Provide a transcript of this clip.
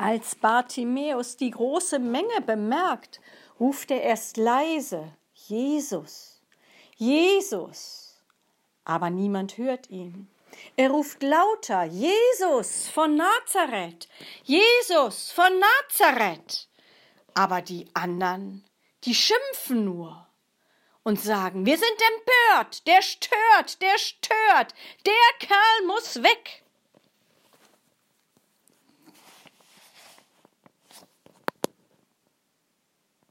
Als Bartimäus die große Menge bemerkt, ruft er erst leise: Jesus, Jesus. Aber niemand hört ihn. Er ruft lauter: Jesus von Nazareth, Jesus von Nazareth. Aber die anderen, die schimpfen nur und sagen: Wir sind empört, der stört, der Kerl muss weg.